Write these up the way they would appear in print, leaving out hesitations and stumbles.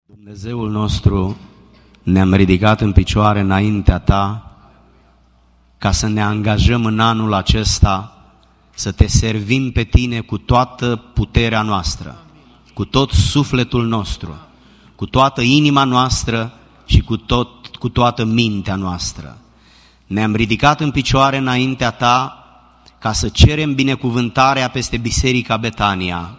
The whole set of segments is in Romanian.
Dumnezeul nostru, ne-am ridicat în picioare înaintea Ta ca să ne angajăm în anul acesta să Te servim pe Tine cu toată puterea noastră, cu tot sufletul nostru, cu toată inima noastră și cu toată mintea noastră. Ne-am ridicat în picioare înaintea Ta ca să cerem binecuvântarea peste Biserica Betania,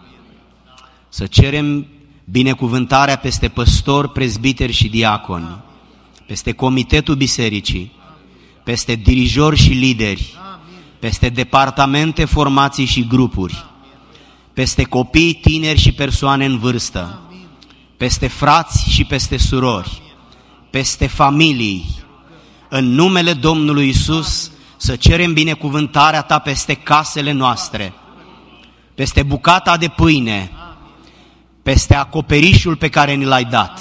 să cerem binecuvântarea peste păstori, prezbiteri și diaconi, peste comitetul bisericii, peste dirijori și lideri, peste departamente, formații și grupuri, peste copii, tineri și persoane în vârstă, peste frați și peste surori, peste familii. În numele Domnului Iisus să cerem binecuvântarea Ta peste casele noastre, peste bucata de pâine, peste acoperișul pe care ni l-ai dat,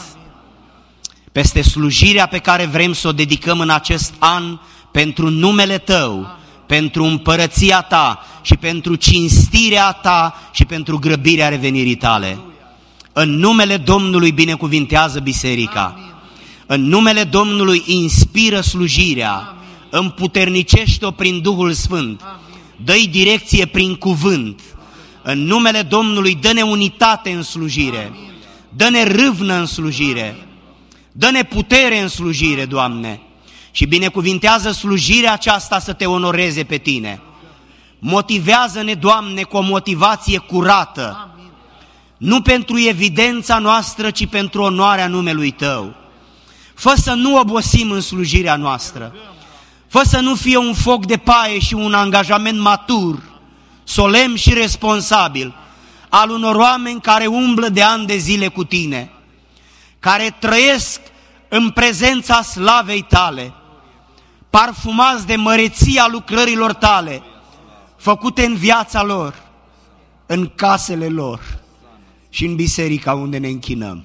peste slujirea pe care vrem să o dedicăm în acest an pentru numele Tău, pentru împărăția Ta și pentru cinstirea Ta și pentru grăbirea revenirii Tale. În numele Domnului binecuvintează biserica, în numele Domnului inspiră slujirea, împuternicește-o prin Duhul Sfânt, dă-i direcție prin cuvânt. În numele Domnului dă-ne unitate în slujire, dă-ne râvnă în slujire, dă-ne putere în slujire, Doamne, și binecuvintează slujirea aceasta să Te onoreze pe Tine. Motivează-ne, Doamne, cu o motivație curată, nu pentru evidența noastră, ci pentru onoarea numelui Tău. Fă să nu obosim în slujirea noastră, fă să nu fie un foc de paie și un angajament matur, solemn și responsabil, al unor oameni care umblă de ani de zile cu Tine, care trăiesc în prezența slavei Tale, parfumați de măreția lucrărilor Tale, făcute în viața lor, în casele lor și în biserica unde ne închinăm.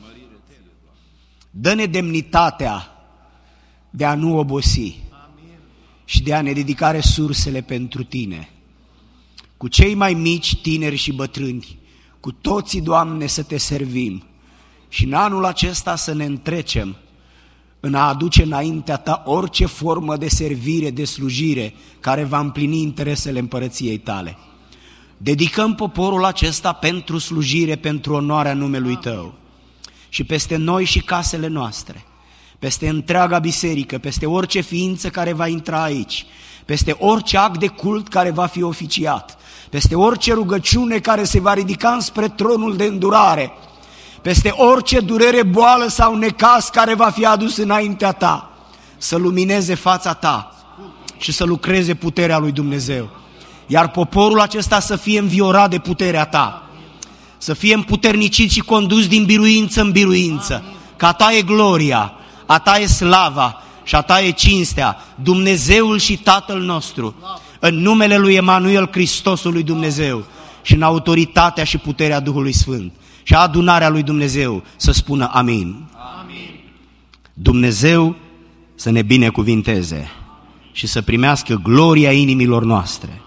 Dă-ne demnitatea de a nu obosi și de a ne dedica resursele pentru Tine. Cu cei mai mici, tineri și bătrâni, cu toții, Doamne, să Te servim și în anul acesta să ne întrecem în a aduce înaintea Ta orice formă de servire, de slujire care va împlini interesele împărăției Tale. Dedicăm poporul acesta pentru slujire, pentru onoarea numelui Tău și peste noi și casele noastre, peste întreaga biserică, peste orice ființă care va intra aici, peste orice act de cult care va fi oficiat, peste orice rugăciune care se va ridica înspre tronul de îndurare, peste orice durere, boală sau necaz care va fi adus înaintea Ta, să lumineze fața Ta și să lucreze puterea lui Dumnezeu. Iar poporul acesta să fie înviorat de puterea Ta, să fie împuternicit și condus din biruință în biruință, că a Ta e gloria, a Ta e slava și a Ta e cinstea, Dumnezeul și Tatăl nostru, în numele lui Emanuel, Hristosul lui Dumnezeu și în autoritatea și puterea Duhului Sfânt și adunarea lui Dumnezeu să spună amin. Amin. Dumnezeu să ne binecuvinteze și să primească gloria inimilor noastre.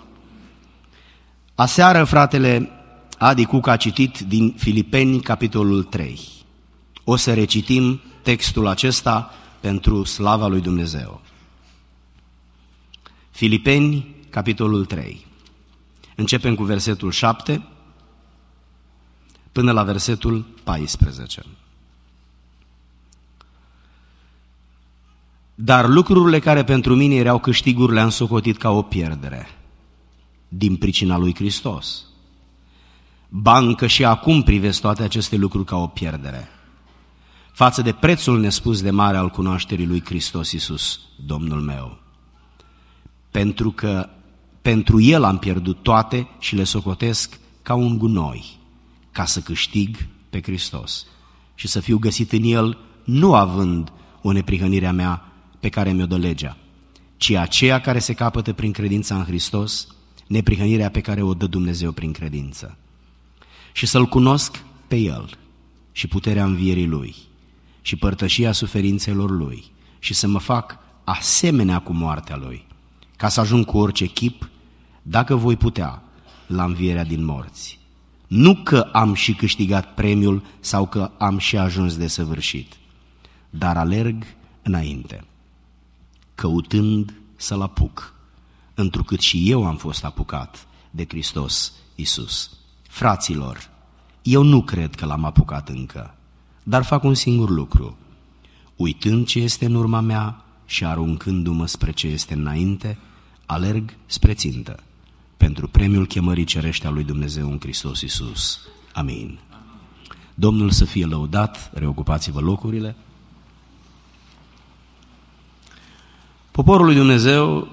Aseară fratele Adi Cuc a citit din Filipeni, capitolul 3. O să recitim textul acesta pentru slava lui Dumnezeu. Filipeni, capitolul 3. Începem cu versetul 7 până la versetul 14. Dar lucrurile care pentru mine erau câștiguri le-am socotit ca o pierdere, din pricina lui Hristos. Ba încă și acum privesc toate aceste lucruri ca o pierdere, față de prețul nespus de mare al cunoașterii lui Hristos Iisus, Domnul meu. Pentru că pentru El am pierdut toate și le socotesc ca un gunoi, ca să câștig pe Hristos și să fiu găsit în El, nu având o neprihănire a mea pe care mi-o dă legea, ci aceea care se capătă prin credința în Hristos, neprihănirea pe care o dă Dumnezeu prin credință. Și să-L cunosc pe El și puterea învierii Lui și părtășia suferințelor Lui și să mă fac asemenea cu moartea Lui, ca să ajung cu orice chip, dacă voi putea, la învierea din morți. Nu că am și câștigat premiul sau că am și ajuns desăvârșit, dar alerg înainte, căutând să-L apuc, întrucât și eu am fost apucat de Hristos Iisus. Fraților, eu nu cred că L-am apucat încă, dar fac un singur lucru: uitând ce este în urma mea și aruncându-mă spre ce este înainte, alerg spre țintă, pentru premiul chemării cerești a lui Dumnezeu în Hristos Iisus. Amin. Domnul să fie lăudat, reocupați-vă locurile. Poporul lui Dumnezeu,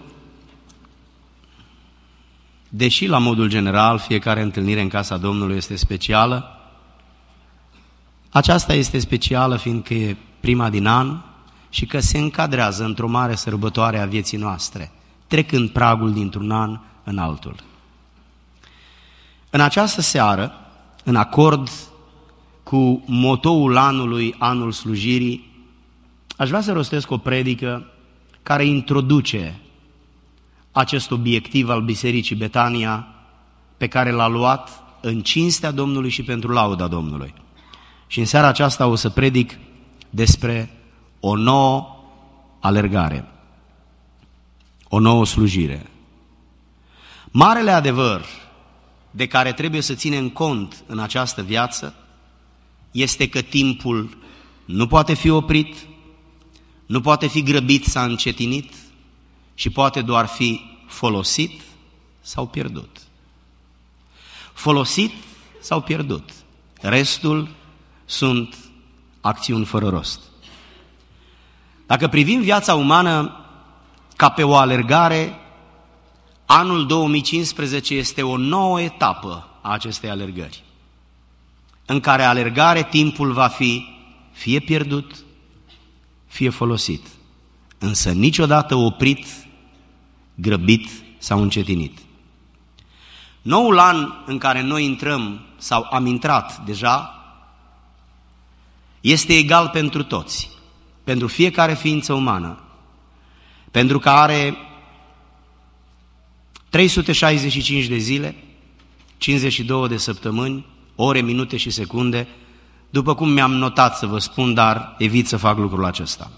deși la modul general fiecare întâlnire în casa Domnului este specială, aceasta este specială fiindcă e prima din an și că se încadrează într-o mare sărbătoare a vieții noastre, trecând pragul dintr-un an în altul. În această seară, în acord cu motoul anului, anul slujirii, aș vrea să rostesc o predică care introduce acest obiectiv al Bisericii Betania, pe care l-a luat în cinstea Domnului și pentru lauda Domnului. Și în seara aceasta o să predic despre o nouă alergare, o nouă slujire. Marele adevăr de care trebuie să ținem cont în această viață este că timpul nu poate fi oprit, nu poate fi grăbit sau încetinit și poate doar fi folosit sau pierdut. Folosit sau pierdut. Restul sunt acțiuni fără rost. Dacă privim viața umană ca pe o alergare, anul 2015 este o nouă etapă a acestei alergări, în care alergare timpul va fi fie pierdut, fie folosit, însă niciodată oprit, grăbit sau încetinit. Noul an în care noi intrăm sau am intrat deja este egal pentru toți, pentru fiecare ființă umană, pentru că are 365 de zile, 52 de săptămâni, ore, minute și secunde, după cum mi-am notat să vă spun, dar evit să fac lucrul acesta.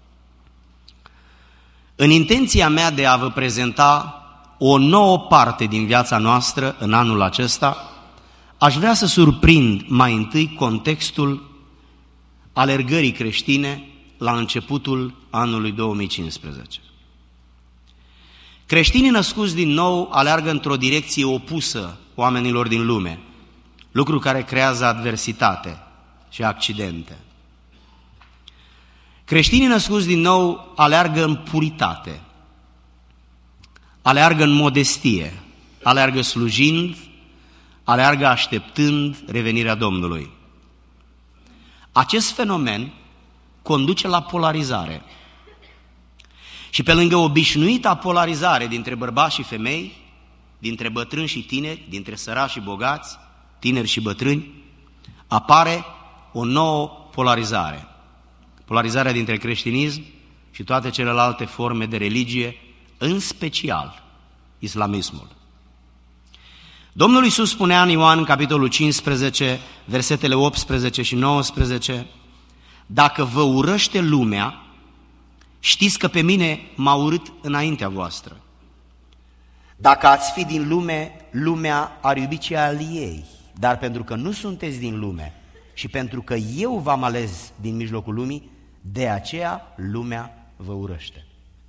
În intenția mea de a vă prezenta o nouă parte din viața noastră în anul acesta, aș vrea să surprind mai întâi contextul alergării creștine la începutul anului 2015. Creștinii născuți din nou aleargă într-o direcție opusă oamenilor din lume, lucru care creează adversitate și accidente. Creștinii născuți din nou aleargă în puritate, aleargă în modestie, aleargă slujind, aleargă așteptând revenirea Domnului. Acest fenomen conduce la polarizare. Și pe lângă obișnuita polarizare dintre bărbați și femei, dintre bătrâni și tineri, dintre săraci și bogați, tineri și bătrâni, apare o nouă polarizare. Polarizarea dintre creștinism și toate celelalte forme de religie, în special islamismul. Domnul Iisus spunea în Ioan, capitolul 15, versetele 18 și 19, dacă vă urăște lumea, știți că pe mine m-a urât înaintea voastră. Dacă ați fi din lume, lumea ar iubi ce al ei, dar pentru că nu sunteți din lume și pentru că eu v-am ales din mijlocul lumii, de aceea lumea vă urăște.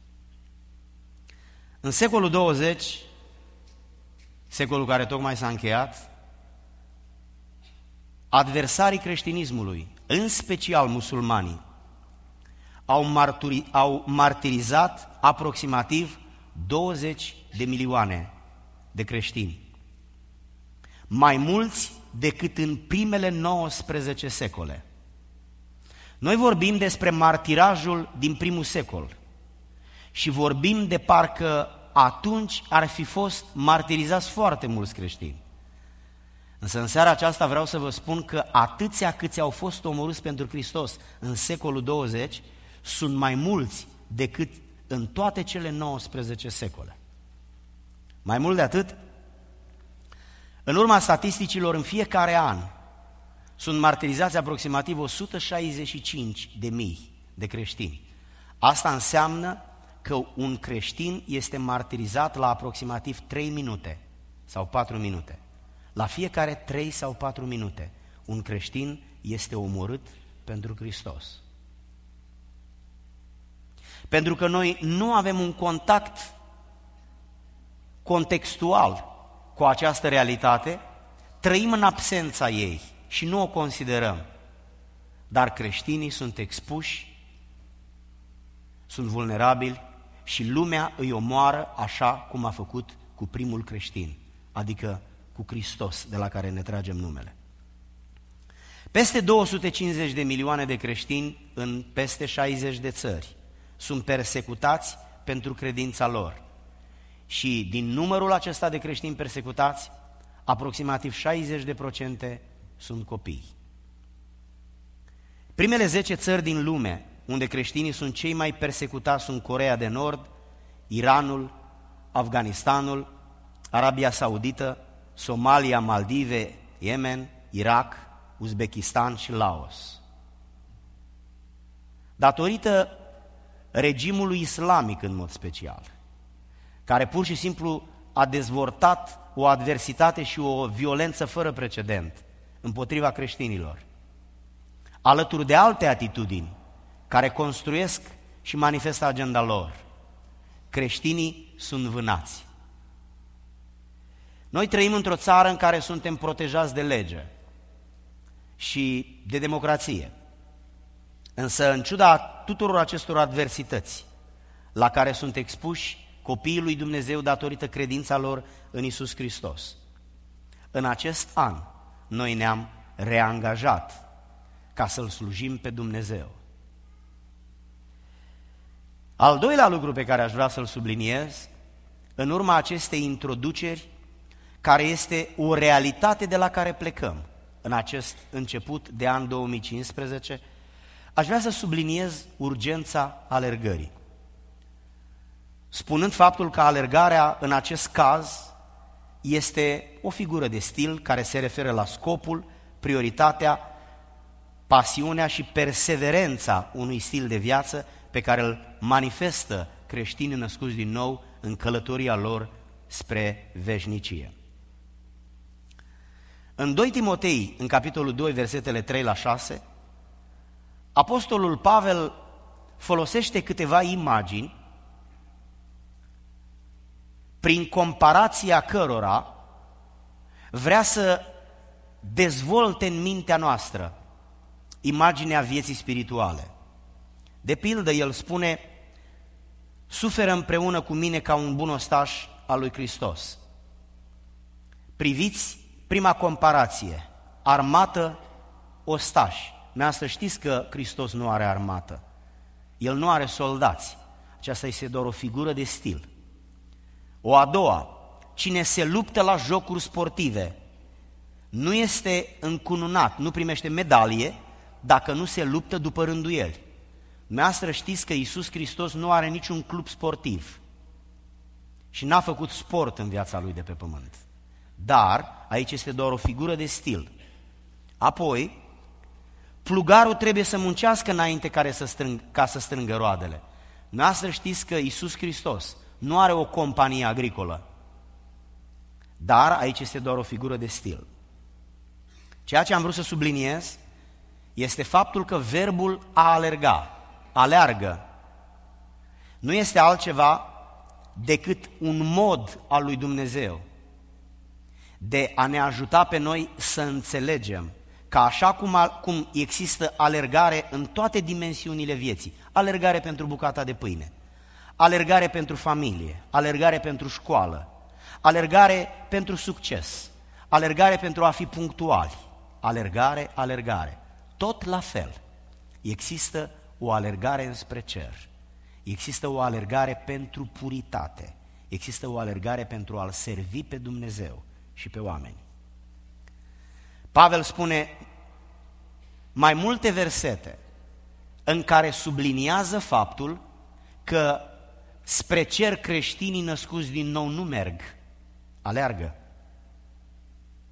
În secolul 20, secolul care tocmai s-a încheiat, adversarii creștinismului, în special musulmanii, au martirizat aproximativ 20 de milioane de creștini, mai mulți decât în primele 19 secole. Noi vorbim despre martirajul din primul secol și vorbim de parcă atunci ar fi fost martirizați foarte mulți creștini. Însă în seara aceasta vreau să vă spun că atâția câți au fost omorâți pentru Hristos în secolul 20 sunt mai mulți decât în toate cele 19 secole. Mai mult de atât, În urma statisticilor, în fiecare an sunt martirizați aproximativ 165.000 de creștini. Asta înseamnă că un creștin este martirizat la aproximativ 3 minute sau 4 minute. La fiecare 3 sau 4 minute un creștin este omorât pentru Hristos. Pentru că noi nu avem un contact contextual cu această realitate, trăim în absența ei și nu o considerăm. Dar creștinii sunt expuși, sunt vulnerabili și lumea îi omoară așa cum a făcut cu primul creștin, adică cu Hristos, de la care ne tragem numele. Peste 250 de milioane de creștini în peste 60 de țări sunt persecutați pentru credința lor. Și din numărul acesta de creștini persecutați, aproximativ 60% sunt copii. Primele 10 țări din lume unde creștinii sunt cei mai persecutați sunt Coreea de Nord, Iranul, Afganistanul, Arabia Saudită, Somalia, Maldive, Yemen, Irak, Uzbekistan și Laos. Datorită regimului islamic în mod special, care pur și simplu a dezvoltat o adversitate și o violență fără precedent împotriva creștinilor, alături de alte atitudini care construiesc și manifestă agenda lor, creștinii sunt vânați. Noi trăim într-o țară în care suntem protejați de lege și de democrație. Însă, în ciuda tuturor acestor adversități la care sunt expuși copiii lui Dumnezeu datorită credința lor în Iisus Hristos, în acest an noi ne-am reangajat ca să-L slujim pe Dumnezeu. Al doilea lucru pe care aș vrea să-l subliniez, în urma acestei introduceri, care este o realitate de la care plecăm în acest început de an 2015, aș vrea să subliniez urgența alergării. Spunând faptul că alergarea în acest caz este o figură de stil care se referă la scopul, prioritatea, pasiunea și perseverența unui stil de viață pe care îl manifestă creștinii născuți din nou în călătoria lor spre veșnicie. În 2 Timotei, în capitolul 2, versetele 3 la 6, apostolul Pavel folosește câteva imagini prin comparația cărora vrea să dezvolte în mintea noastră imaginea vieții spirituale. De pildă, el spune: suferă împreună cu mine ca un bun ostaș al lui Hristos. Priviți prima comparație, armată, ostași. Dumneavoastră știți că Hristos nu are armată, El nu are soldați, aceasta este doar o figură de stil. O a doua, cine se luptă la jocuri sportive nu este încununat, nu primește medalie dacă nu se luptă după rânduieli. Dumneavoastră știți că Iisus Hristos nu are niciun club sportiv și n-a făcut sport în viața Lui de pe pământ. Dar aici este doar o figură de stil. Apoi, plugarul trebuie să muncească înainte ca să strângă roadele. Dumneavoastră știți că Iisus Hristos nu are o companie agricolă, dar aici este doar o figură de stil. Ceea ce am vrut să subliniez este faptul că verbul a alerga, aleargă, nu este altceva decât un mod al lui Dumnezeu de a ne ajuta pe noi să înțelegem că așa cum există alergare în toate dimensiunile vieții, alergare pentru bucata de pâine, alergare pentru familie, alergare pentru școală, alergare pentru succes, alergare pentru a fi punctuali, alergare, tot la fel. Există o alergare înspre cer, există o alergare pentru puritate, există o alergare pentru a-L servi pe Dumnezeu și pe oameni. Pavel spune mai multe versete în care subliniază faptul că spre cer creștinii născuți din nou nu merg, aleargă.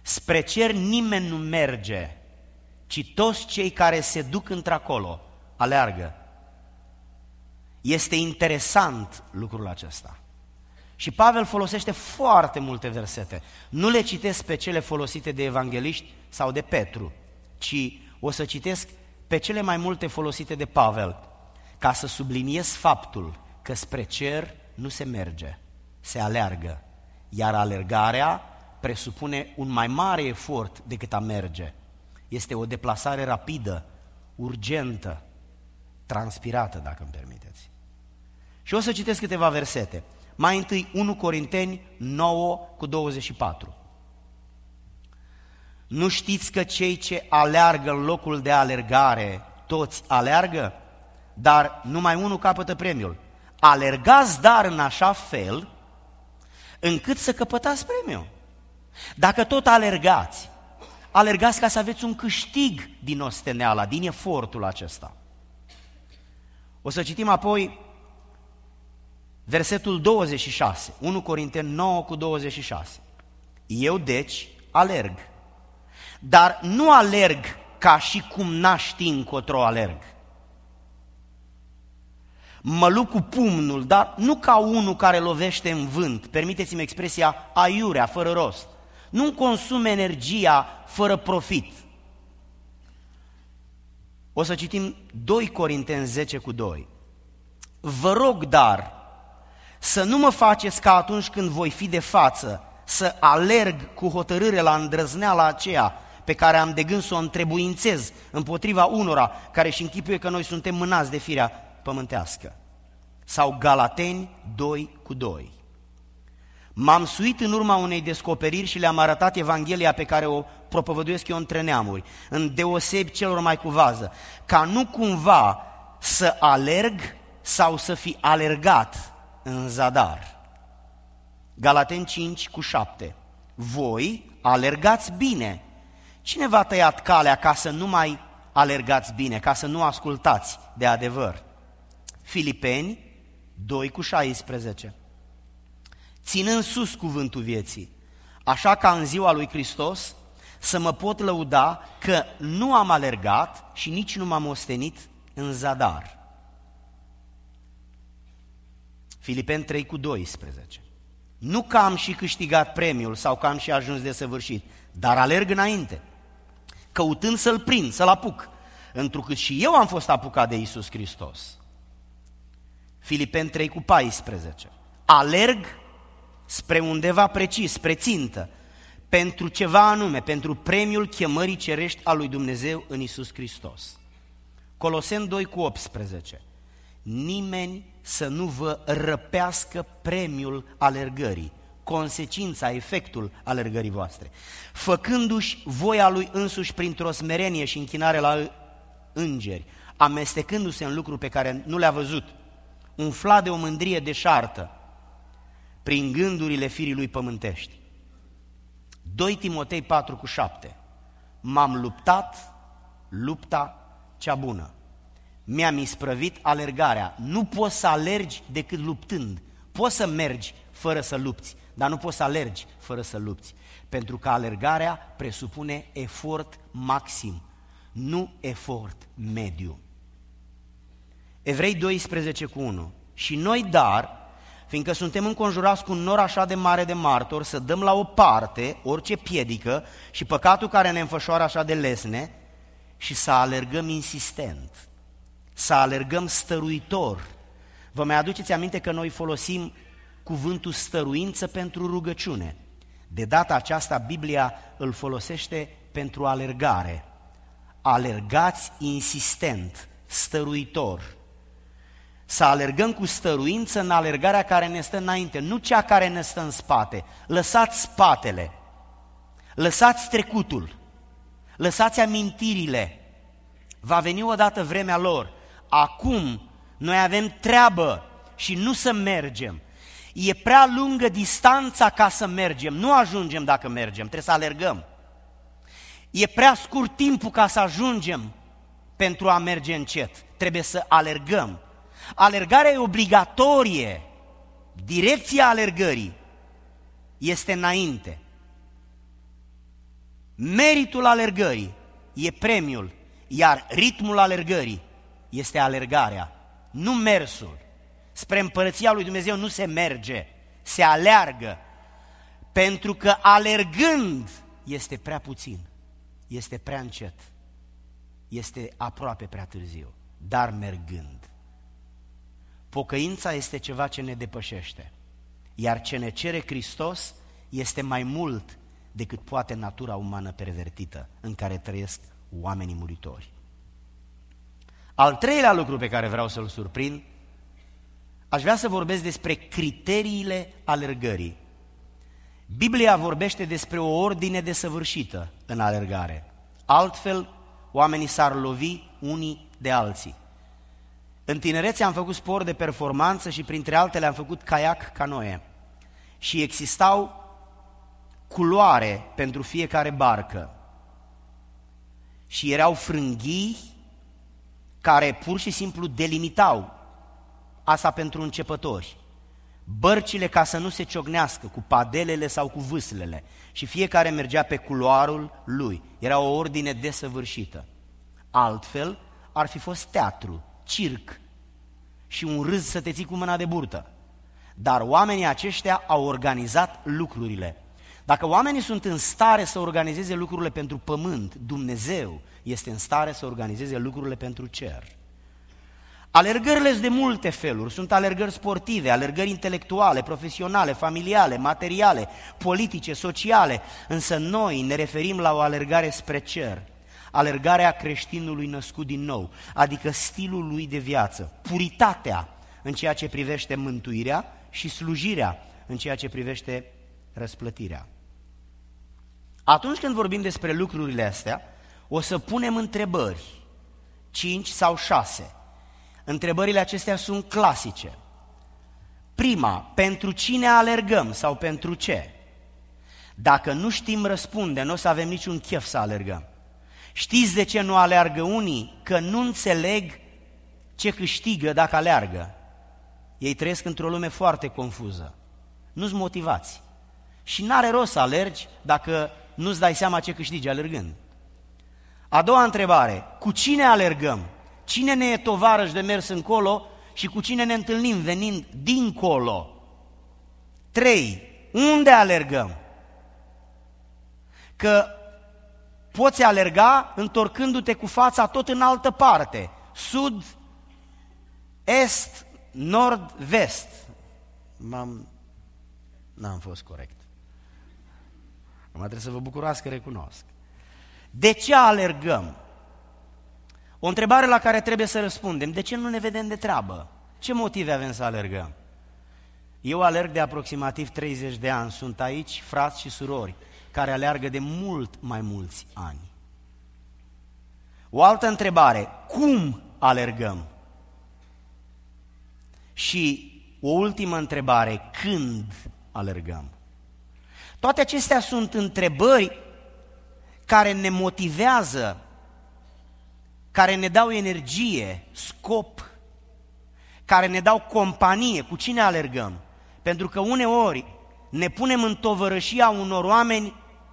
Spre cer nimeni nu merge, ci toți cei care se duc într-acolo aleargă. Este interesant lucrul acesta. Și Pavel folosește foarte multe versete. Nu le citesc pe cele folosite de evangeliști sau de Petru, ci o să citesc pe cele mai multe folosite de Pavel, ca să subliniez faptul că spre cer nu se merge, se aleargă, iar alergarea presupune un mai mare efort decât a merge. Este o deplasare rapidă, urgentă, transpirată, dacă îmi permiteți. Și o să citesc câteva versete. Mai întâi 1 Corinteni 9:24. Nu știți că cei ce aleargă în locul de alergare, toți aleargă, dar numai unul capătă premiul. Alergați dar în așa fel încât să căpătați premiul. Dacă tot alergați, alergați ca să aveți un câștig din osteneala, din efortul acesta. O să citim apoi versetul 26, 1 Corinteni 9:26. Eu deci alerg, dar nu alerg ca și cum n-aș ști încotro alerg. Mă lupt cu pumnul, dar nu ca unul care lovește în vânt, permiteți-mi expresia aiurea, fără rost. Nu-mi consum energia fără profit. O să citim 2 Corinteni 10:2. Vă rog, dar, să nu mă faceți ca atunci când voi fi de față, să alerg cu hotărâre la îndrăzneala aceea pe care am de gând să o întrebuințez împotriva unora care își închipuie că noi suntem mânați de firea pământească. Sau Galateni 2:2. M-am suit în urma unei descoperiri și le-am arătat Evanghelia pe care o propovăduiesc eu între neamuri, îndeosebi celor mai cu vază, ca nu cumva să alerg sau să fi alergat în zadar. Galateni 5:7. Voi alergați bine. Cine v-a tăiat calea ca să nu mai alergați bine, ca să nu ascultați de adevăr? Filipeni 2:16. Ținând sus cuvântul vieții, așa ca în ziua lui Hristos să mă pot lăuda că nu am alergat și nici nu m-am ostenit în zadar. Filipeni 3:12. Nu că am și câștigat premiul sau că am și ajuns desăvârșit, dar alerg înainte, căutând să-l prind, să-l apuc, întrucât și eu am fost apucat de Iisus Hristos. Filipeni 3:14. Alerg spre undeva precis, spre țintă, pentru ceva anume, pentru premiul chemării cerești a lui Dumnezeu în Iisus Hristos. Coloseni 2:18. Nimeni să nu vă răpească premiul alergării, consecința, efectul alergării voastre, făcându-și voia lui însuși printr-o smerenie și închinare la îngeri, amestecându-se în lucruri pe care nu le-a văzut, umflat de o mândrie deșartă, prin gândurile firii lui pământești. 2 Timotei 4:7. M-am luptat lupta cea bună. Mi-am isprăvit alergarea. Nu poți să alergi decât luptând. Poți să mergi fără să lupți, dar nu poți să alergi fără să lupți. Pentru că alergarea presupune efort maxim, nu efort mediu. Evrei 12:1. Și noi, dar, fiindcă suntem înconjurați cu un nor așa de mare de martori, să dăm la o parte orice piedică și păcatul care ne înfășoară așa de lesne și să alergăm insistent, să alergăm stăruitor. Vă mai aduceți aminte că noi folosim cuvântul stăruință pentru rugăciune. De data aceasta Biblia îl folosește pentru alergare. Alergați insistent, stăruitor. Să alergăm cu stăruință în alergarea care ne stă înainte, nu cea care ne stă în spate. Lăsați spatele, lăsați trecutul, lăsați amintirile. Va veni odată vremea lor. Acum noi avem treabă și nu să mergem. E prea lungă distanța ca să mergem, nu ajungem dacă mergem, trebuie să alergăm. E prea scurt timpul ca să ajungem pentru a merge încet, trebuie să alergăm. Alergarea e obligatorie, direcția alergării este înainte. Meritul alergării e premiul, iar ritmul alergării este alergarea, nu mersul. Spre împărăția lui Dumnezeu nu se merge, se aleargă, pentru că alergând este prea puțin, este prea încet, este aproape prea târziu, dar mergând. Pocăința este ceva ce ne depășește, iar ce ne cere Hristos este mai mult decât poate natura umană pervertită în care trăiesc oamenii muritori. Al treilea lucru pe care vreau să-l surprind, aș vrea să vorbesc despre criteriile alergării. Biblia vorbește despre o ordine desăvârșită în alergare. Altfel, oamenii s-ar lovi unii de alții. În tinerețe am făcut sport de performanță și printre altele am făcut caiac, canoe. Și existau culoare pentru fiecare barcă. Și erau frânghii care pur și simplu delimitau asta pentru începători. Bărcile ca să nu se ciocnească cu padelele sau cu vâslele și fiecare mergea pe culoarul lui. Era o ordine desăvârșită. Altfel ar fi fost teatru, circ și un râs să te ții cu mâna de burtă. Dar oamenii aceștia au organizat lucrurile. Dacă oamenii sunt în stare să organizeze lucrurile pentru pământ, Dumnezeu este în stare să organizeze lucrurile pentru cer. Alergările sunt de multe feluri, sunt alergări sportive, alergări intelectuale, profesionale, familiale, materiale, politice, sociale, însă noi ne referim la o alergare spre cer, alergarea creștinului născut din nou, adică stilul lui de viață, puritatea în ceea ce privește mântuirea și slujirea în ceea ce privește răsplătirea. Atunci când vorbim despre lucrurile astea, o să punem întrebări, 5 sau 6. Întrebările acestea sunt clasice. Prima, pentru cine alergăm sau pentru ce? Dacă nu știm răspunde, nu o să avem niciun chef să alergăm. Știți de ce nu alergă unii? Că nu înțeleg ce câștigă dacă alergă. Ei trăiesc într-o lume foarte confuză. Nu-s motivați. Și n-are rost să alergi dacă nu-ți dai seama ce câștigi alergând. A doua întrebare, cu cine alergăm? Cine ne e tovarăș de mers încolo și cu cine ne întâlnim venind dincolo? 3. Unde alergăm? Că poți alerga întorcându-te cu fața tot în altă parte, sud, est, nord, vest. N-am fost corect. Acum trebuie să vă bucurați că recunosc. De ce alergăm? O întrebare la care trebuie să răspundem. De ce nu ne vedem de treabă? Ce motive avem să alergăm? Eu alerg de aproximativ 30 de ani. Sunt aici frați și surori care alergă de mult mai mulți ani. O altă întrebare. Cum alergăm? Și o ultimă întrebare. Când alergăm? Toate acestea sunt întrebări care ne motivează, care ne dau energie, scop, care ne dau companie. Cu cine alergăm? Pentru că uneori ne punem în tovărășia unor oameni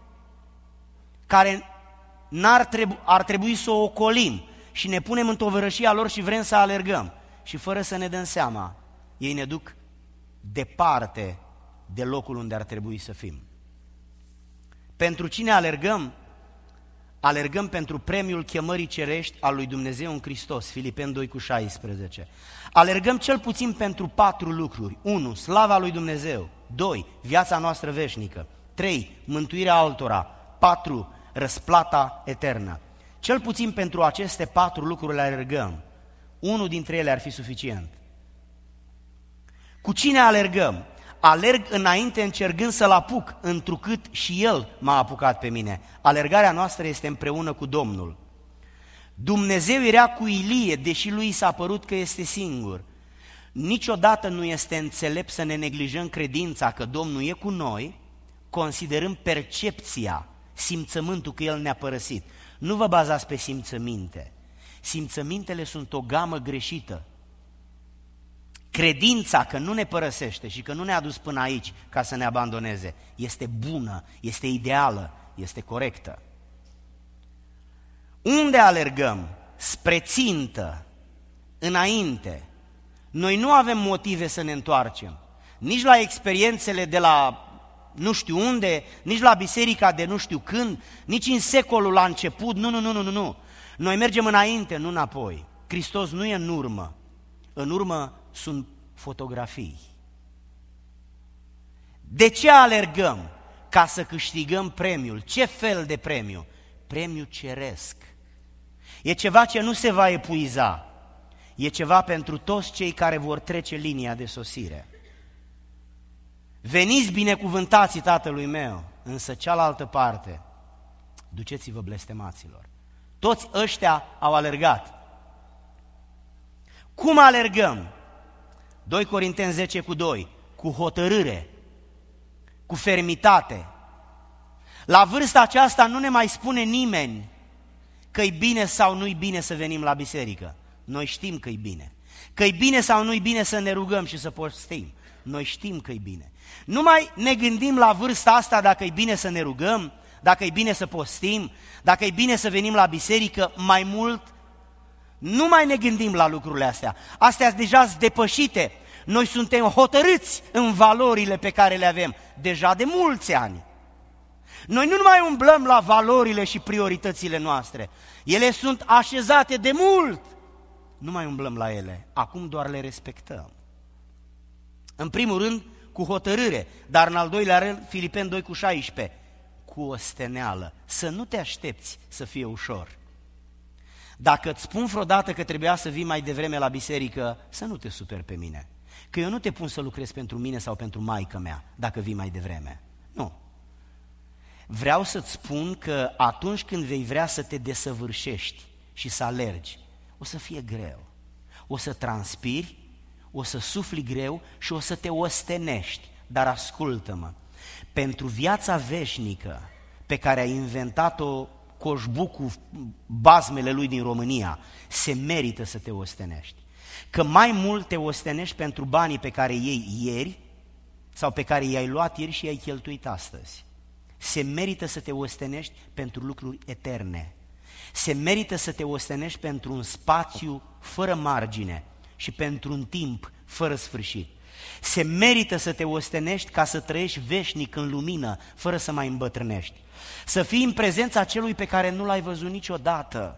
care ar trebui să o ocolim și ne punem în tovărășia lor și vrem să alergăm. Și fără să ne dăm seama, ei ne duc departe de locul unde ar trebui să fim. Pentru cine alergăm? Alergăm pentru premiul chemării cerești al lui Dumnezeu în Hristos, Filipeni 2:16. Alergăm cel puțin pentru 4 lucruri. 1. Slava lui Dumnezeu. 2. Viața noastră veșnică. 3. Mântuirea altora. 4. Răsplata eternă. Cel puțin pentru aceste 4 lucruri le alergăm. Unul dintre ele ar fi suficient. Cu cine alergăm? Alerg înainte încercând să-L apuc, întrucât și El m-a apucat pe mine. Alergarea noastră este împreună cu Domnul. Dumnezeu era cu Ilie, deși lui s-a părut că este singur. Niciodată nu este înțelept să ne neglijăm credința că Domnul e cu noi, considerând percepția, simțământul că El ne-a părăsit. Nu vă bazați pe simțăminte. Simțămintele sunt o gamă greșită. Credința că nu ne părăsește și că nu ne-a dus până aici ca să ne abandoneze este bună, este ideală, este corectă. Unde alergăm? Spre țintă, înainte. Noi nu avem motive să ne întoarcem, nici la experiențele de la nu știu unde, nici la biserica de nu știu când, nici în secolul la început, nu. Noi mergem înainte, nu înapoi. Hristos nu e în urmă sunt fotografii. De ce alergăm? Ca să câștigăm premiul. Ce fel de premiu? Premiul ceresc. E ceva ce nu se va epuiza. E ceva pentru toți cei care vor trece linia de sosire. Veniți binecuvântații Tatălui meu, însă cealaltă parte, duceți-vă blestemaților. Toți ăștia au alergat. Cum alergăm? 2 Corinteni 10:2, cu hotărâre, cu fermitate. La vârsta aceasta nu ne mai spune nimeni că-i bine sau nu-i bine să venim la biserică. Noi știm că-i bine. Că-i bine sau nu-i bine să ne rugăm și să postim. Noi știm că-i bine. Nu mai ne gândim la vârsta asta dacă e bine să ne rugăm, dacă e bine să postim, dacă e bine să venim la biserică, mai mult. Nu mai ne gândim la lucrurile astea. Astea deja sunt depășite. Noi suntem hotărâți în valorile pe care le avem deja de mulți ani. Noi nu mai umblăm la valorile și prioritățile noastre. Ele sunt așezate de mult. Nu mai umblăm la ele. Acum doar le respectăm. În primul rând, cu hotărâre, dar în al doilea rând, Filipeni 2:16, cu osteneală. Să nu te aștepți să fie ușor. Dacă îți spun vreodată că trebuia să vii mai devreme la biserică, să nu te superi pe mine. Că eu nu te pun să lucrezi pentru mine sau pentru maică mea, dacă vii mai devreme. Nu. Vreau să-ți spun că atunci când vei vrea să te desăvârșești și să alergi, o să fie greu. O să transpiri, o să sufli greu și o să te ostenești. Dar ascultă-mă, pentru viața veșnică pe care ai inventat-o Coșbucul, bazmele lui din România, se merită să te ostenești. Că mai mult te ostenești pentru banii pe care i-ai ieri sau pe care i-ai luat ieri și i-ai cheltuit astăzi. Se merită să te ostenești pentru lucruri eterne. Se merită să te ostenești pentru un spațiu fără margine și pentru un timp fără sfârșit. Se merită să te ostenești ca să trăiești veșnic în lumină, fără să mai îmbătrânești. Să fii în prezența celui pe care nu l-ai văzut niciodată.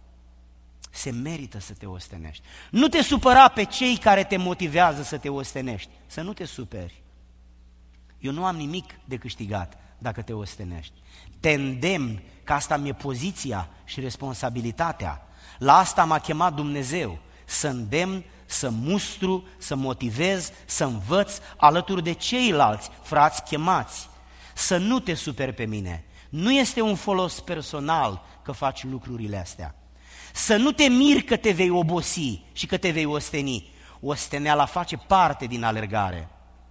Se merită să te ostenești. Nu te supăra pe cei care te motivează să te ostenești. Să nu te superi. Eu nu am nimic de câștigat dacă te ostenești. Te îndemn că asta mi-e poziția și responsabilitatea. La asta m-a chemat Dumnezeu. Să îndemn, să mustru, să motivez, să învăț alături de ceilalți frați chemați. Să nu te superi pe mine. Nu este un folos personal că faci lucrurile astea. Să nu te miri că te vei obosi și că te vei osteni. Osteneala face parte din alergare.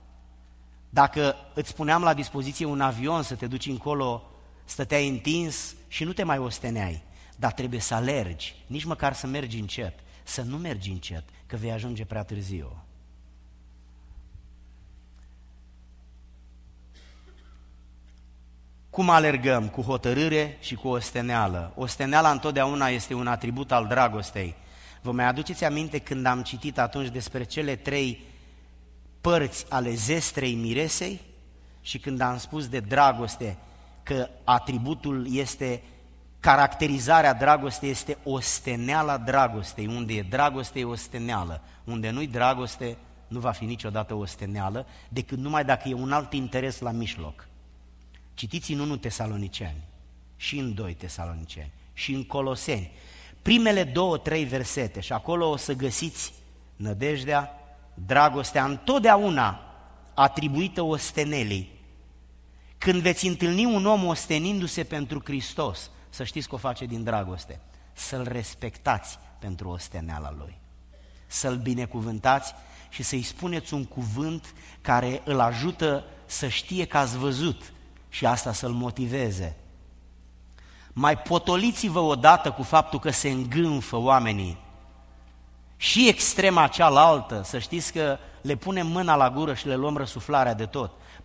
Dacă îți puneam la dispoziție un avion să te duci încolo, stăteai întins și nu te mai osteneai. Dar trebuie să alergi, nici măcar să mergi încet. Să nu mergi încet, că vei ajunge prea târziu. Cum alergăm? Cu hotărâre și cu osteneală. Osteneala întotdeauna este un atribut al dragostei. Vă mai aduceți aminte când am citit atunci despre cele 3 părți ale zestrei miresei? Și când am spus de dragoste că atributul este, caracterizarea dragostei este osteneala dragostei. Unde e dragoste e osteneală. Unde nu-i dragoste nu va fi niciodată osteneală, decât numai dacă e un alt interes la mijloc. Citiți în 1 Tesaloniceni și în 2 Tesaloniceni și în Coloseni, primele 2-3 versete și acolo o să găsiți nădejdea, dragostea întotdeauna atribuită ostenelii. Când veți întâlni un om ostenindu-se pentru Hristos, să știți că o face din dragoste, să-l respectați pentru osteneala lui, să-l binecuvântați și să-i spuneți un cuvânt care îl ajută să știe că ați văzut și asta să-l motiveze. Mai potoliți-vă odată cu faptul că se îngânfă oamenii și extrema cealaltă, să știți că le punem mâna la gură și le luăm răsuflarea de tot.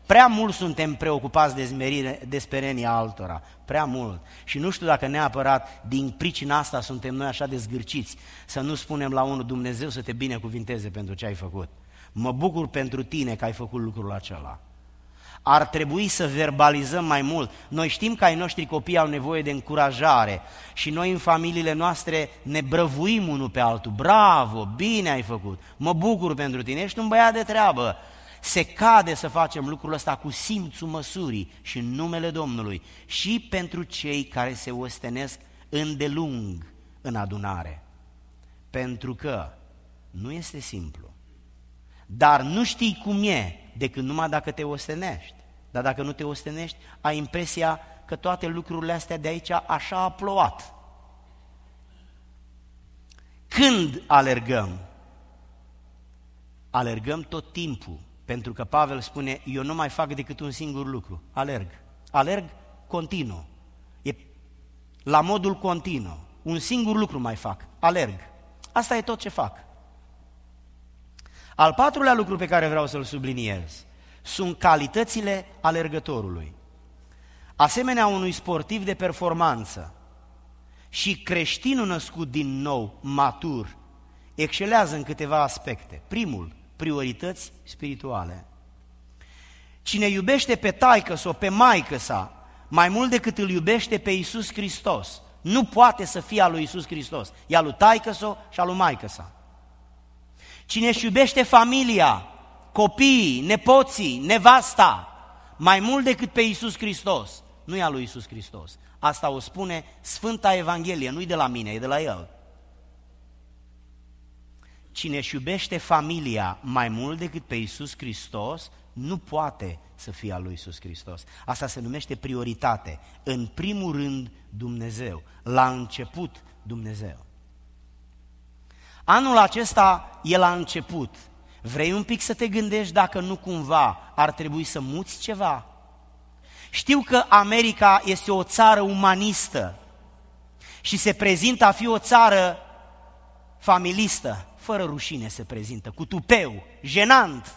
Prea mult suntem preocupați de sperenia altora, prea mult. Și nu știu dacă neapărat din pricina asta suntem noi așa de zgârciți, să nu spunem la unul: Dumnezeu să te binecuvinteze pentru ce ai făcut. Mă bucur pentru tine că ai făcut lucrul acela. Ar trebui să verbalizăm mai mult. Noi știm că ai noștri copii au nevoie de încurajare și noi în familiile noastre ne brăvuim unul pe altul. Bravo, bine ai făcut, mă bucur pentru tine, ești un băiat de treabă. Se cade să facem lucrul ăsta cu simțul măsurii și în numele Domnului și pentru cei care se ostenesc îndelung în adunare. Pentru că nu este simplu, dar nu știi cum e decât numai dacă te ostenești. Dar dacă nu te ostenești, ai impresia că toate lucrurile astea de aici așa a plouat. Când alergăm? Alergăm tot timpul, pentru că Pavel spune: eu nu mai fac decât un singur lucru, alerg. Alerg continuu, e la modul continuu, un singur lucru mai fac, alerg. Asta e tot ce fac. Al patrulea lucru pe care vreau să-l subliniez sunt calitățile alergătorului. Asemenea unui sportiv de performanță și creștinul născut din nou, matur, excelează în câteva aspecte. Primul, priorități spirituale. Cine iubește pe taică-sa, pe maică-sa, mai mult decât îl iubește pe Iisus Hristos, nu poate să fie al lui Iisus Hristos, e al lui taică-sa și al lui maică-sa. Cine își iubește familia, copiii, nepoții, nevasta, mai mult decât pe Iisus Hristos, nu e al lui Iisus Hristos. Asta o spune Sfânta Evanghelie, nu-i de la mine, e de la El. Cine își iubește familia mai mult decât pe Iisus Hristos, nu poate să fie al lui Iisus Hristos. Asta se numește prioritate. În primul rând Dumnezeu, la început Dumnezeu. Anul acesta e la început. Vrei un pic să te gândești dacă nu cumva ar trebui să muți ceva? Știu că America este o țară umanistă și se prezintă a fi o țară familistă. Fără rușine se prezintă, cu tupeu, jenant.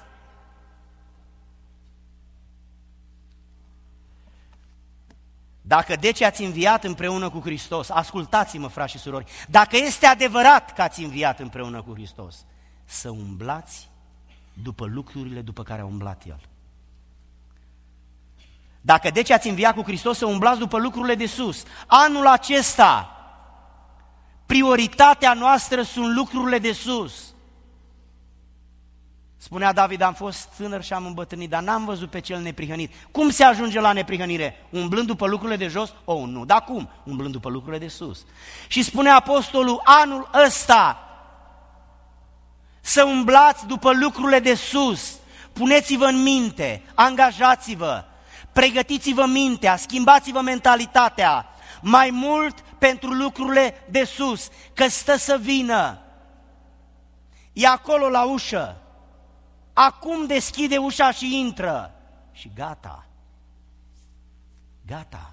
Dacă deci ați înviat împreună cu Hristos, ascultați-mă, frați și surori, dacă este adevărat că ați înviat împreună cu Hristos, să umblați după lucrurile după care a umblat El. Dacă deci ați înviat cu Hristos, să umblați după lucrurile de sus. Anul acesta, prioritatea noastră sunt lucrurile de sus. Spunea David: am fost tânăr și am îmbătrânit, dar n-am văzut pe cel neprihănit. Cum se ajunge la neprihănire? Umblând după lucrurile de jos? Oh, nu, dar cum? Umblând după lucrurile de sus. Și spune apostolul: anul ăsta să umblați după lucrurile de sus. Puneți-vă în minte, angajați-vă, pregătiți-vă mintea, schimbați-vă mentalitatea, mai mult pentru lucrurile de sus, că stă să vină. E acolo la ușă. Acum deschide ușa și intră. Și gata. Gata.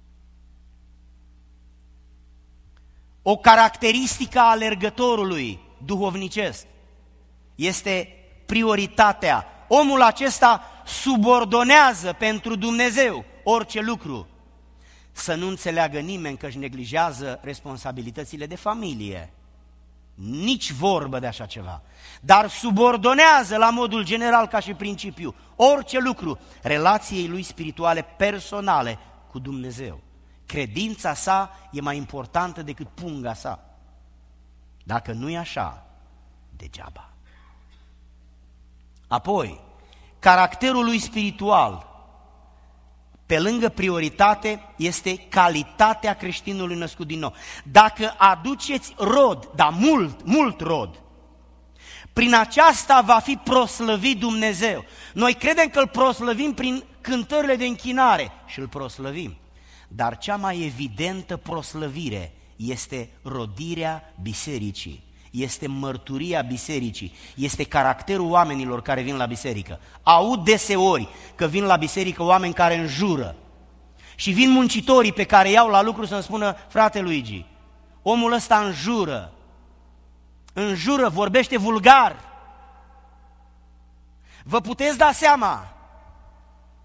O caracteristică a alergătorului duhovnicesc este prioritatea. Omul acesta subordonează pentru Dumnezeu orice lucru. Să nu înțeleagă nimeni că își neglijează responsabilitățile de familie. Nici vorbă de așa ceva. Dar subordonează la modul general ca și principiu orice lucru relației lui spirituale personale cu Dumnezeu. Credința sa e mai importantă decât punga sa. Dacă nu e așa, degeaba. Apoi, caracterul lui spiritual, pe lângă prioritate, este calitatea creștinului născut din nou. Dacă aduceți rod, dar mult rod, prin aceasta va fi proslăvit Dumnezeu. Noi credem că îl proslăvim prin cântările de închinare și îl proslăvim. Dar cea mai evidentă proslăvire este rodirea bisericii. Este mărturia bisericii, este caracterul oamenilor care vin la biserică. Aud deseori că vin la biserică oameni care înjură și vin muncitorii pe care iau la lucru să-mi spună: frate Luigi, omul ăsta înjură, vorbește vulgar. Vă puteți da seama,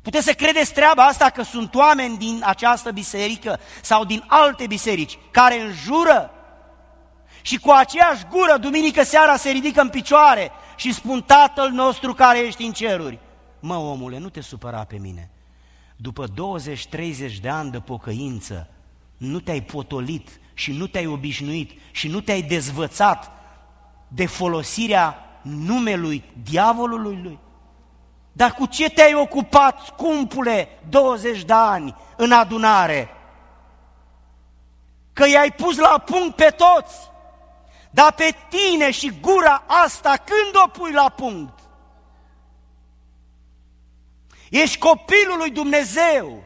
Puteți să credeți treaba asta că sunt oameni din această biserică sau din alte biserici care înjură și cu aceeași gură duminică seara se ridică în picioare și spun: Tatăl nostru care ești în ceruri. Mă, omule, nu te supăra pe mine. După 20-30 de ani de pocăință, nu te-ai potolit și nu te-ai obișnuit și nu te-ai dezvățat de folosirea numelui diavolului lui? Dar cu ce te-ai ocupat, scumpule, 20 de ani în adunare? Că i-ai pus la punct pe toți, dar pe tine și gura asta când o pui la punct? Ești copilul lui Dumnezeu,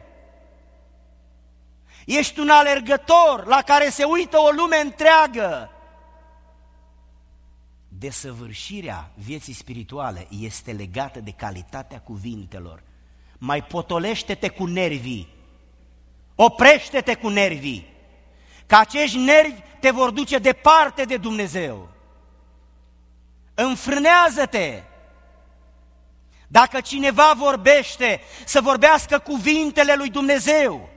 ești un alergător la care se uită o lume întreagă. Desăvârșirea vieții spirituale este legată de calitatea cuvintelor. Mai potolește-te cu nervii, oprește-te cu nervii, că acești nervi te vor duce departe de Dumnezeu. Înfrânează-te! Dacă cineva vorbește, să vorbească cuvintele lui Dumnezeu,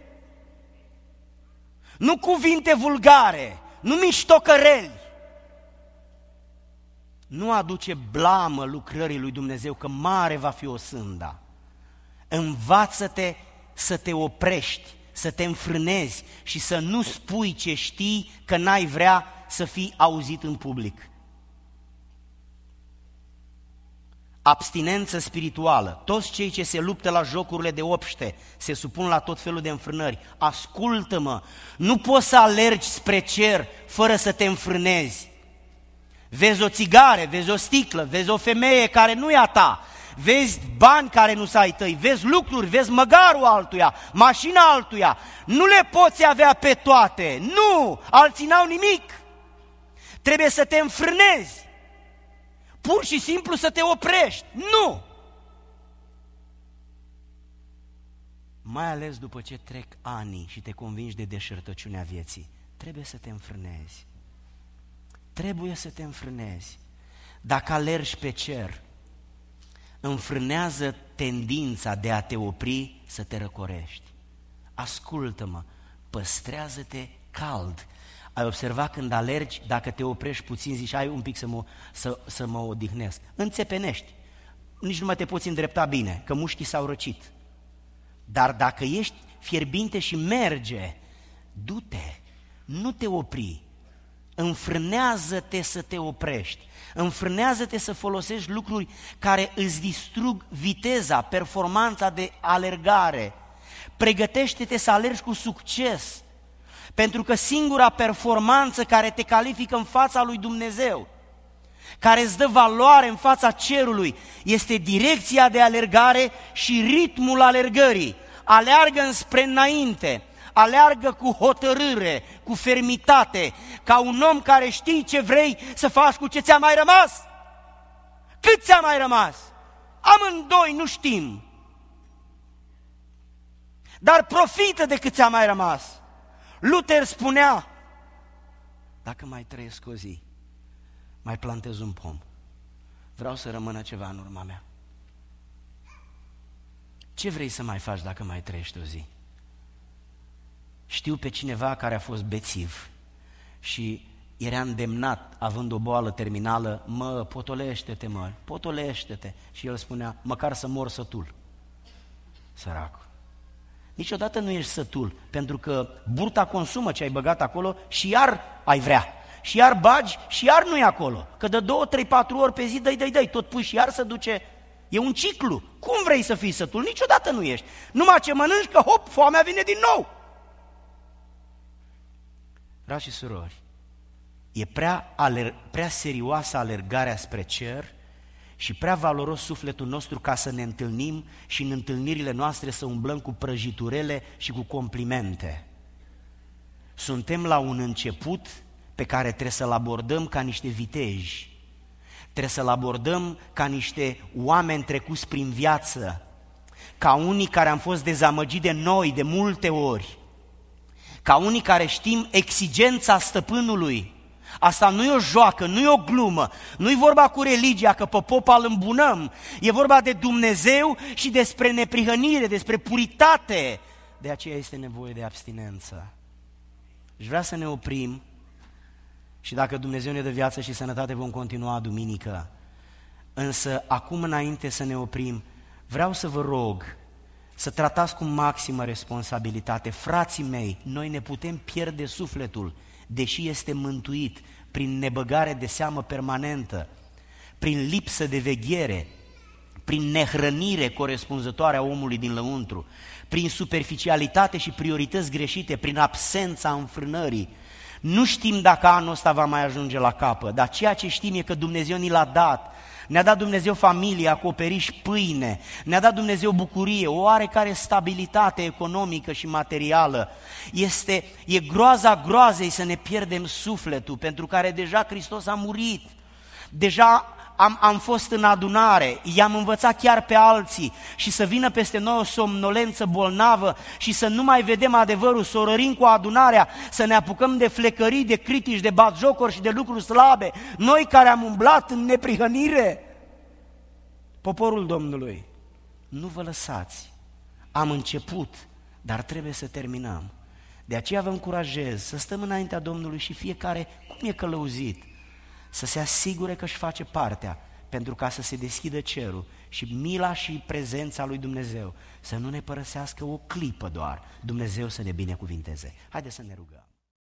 nu cuvinte vulgare, nu miștocăreli. Nu aduce blamă lucrării lui Dumnezeu, că mare va fi osânda. Învață-te să te oprești, să te înfrânezi și să nu spui ce știi, că n-ai vrea să fii auzit în public. Abstinență spirituală. Toți cei ce se luptă la jocurile de obște se supun la tot felul de înfrânări. Ascultă-mă, nu poți să alergi spre cer fără să te înfrânezi. Vezi o țigare, vezi o sticlă, vezi o femeie care nu e a ta, vezi bani care nu s-ai tăi, vezi lucruri, vezi măgarul altuia, mașina altuia. Nu le poți avea pe toate, nu, alții n-au nimic. Trebuie să te înfrânezi, pur și simplu să te oprești, nu! Mai ales după ce trec ani și te convingi de deșertăciunea vieții, trebuie să te înfrânezi. Trebuie să te înfrânezi. Dacă alergi pe cer, înfrânează tendința de a te opri să te răcorești. Ascultă-mă, păstrează-te cald. Ai observat când alergi, dacă te oprești puțin, zici: hai un pic să mă odihnesc. Înțepenești, nici nu mai te poți îndrepta bine, că mușchii s-au răcit. Dar dacă ești fierbinte și merge, du-te, nu te opri. Înfrânează-te să te oprești, înfrânează-te să folosești lucruri care îți distrug viteza, performanța de alergare. Pregătește-te să alergi cu succes, pentru că singura performanță care te califică în fața lui Dumnezeu, care îți dă valoare în fața cerului, este direcția de alergare și ritmul alergării. Aleargă înspre înainte, aleargă cu hotărâre, cu fermitate, ca un om care știi ce vrei să faci cu ce ți-a mai rămas. Cât ți-a mai rămas? Amândoi nu știm. Dar profită de cât ți-a mai rămas. Luther spunea: dacă mai trăiesc o zi, mai plantez un pom. Vreau să rămână ceva în urma mea. Ce vrei să mai faci dacă mai trăiești o zi? Știu pe cineva care a fost bețiv și era îndemnat, având o boală terminală: mă, potolește-te, mă, potolește-te. Și el spunea: măcar să mor sătul. Săracul. Niciodată nu ești sătul, pentru că burta consumă ce ai băgat acolo și iar ai vrea. Și iar bagi și iar nu e acolo. Că de 2, 3, 4 ori pe zi dai, tot pui și iar se duce. E un ciclu. Cum vrei să fii sătul? Niciodată nu ești. Numai ce mănânci, că hop, foamea vine din nou. Frați și surori, e prea serioasă alergarea spre cer și prea valoros sufletul nostru ca să ne întâlnim și în întâlnirile noastre să umblăm cu prăjiturele și cu complimente. Suntem la un început pe care trebuie să-l abordăm ca niște viteji, trebuie să-l abordăm ca niște oameni trecuți prin viață, ca unii care am fost dezamăgiți de noi de multe ori, ca unii care știm exigența stăpânului, Asta nu e o joacă, nu e o glumă, nu e vorba cu religia că pe popa îl îmbunăm, e vorba de Dumnezeu și despre neprihănire, despre puritate. De aceea este nevoie de abstinență. Și vrea să ne oprim și dacă Dumnezeu ne dă viață și sănătate vom continua duminică. Însă acum înainte să ne oprim, vreau să vă rog să tratați cu maximă responsabilitate. Frații mei, noi ne putem pierde sufletul, deși este mântuit, prin nebăgare de seamă permanentă, prin lipsă de veghere, prin nehrănire corespunzătoare a omului din lăuntru, prin superficialitate și priorități greșite, prin absența înfrânării. Nu știm dacă anul ăsta va mai ajunge la capăt, dar ceea ce știm e că Dumnezeu ni l-a dat. Ne-a dat Dumnezeu familie, acoperiș, pâine, ne-a dat Dumnezeu bucurie, o oarecare stabilitate economică și materială. E groaza groazei să ne pierdem sufletul, pentru care deja Hristos a murit, deja am fost în adunare, i-am învățat chiar pe alții și să vină peste noi o somnolență bolnavă și să nu mai vedem adevărul, să o rărim cu adunarea, să ne apucăm de flecării, de critici, de batjocuri și de lucruri slabe, noi care am umblat în neprihănire. Poporul Domnului, nu vă lăsați, am început, dar trebuie să terminăm. De aceea vă încurajez să stăm înaintea Domnului și fiecare, cum e călăuzit, să se asigure că își face partea, pentru ca să se deschidă cerul și mila și prezența lui Dumnezeu să nu ne părăsească o clipă doar, Dumnezeu să ne binecuvinteze. Haideți să ne rugăm.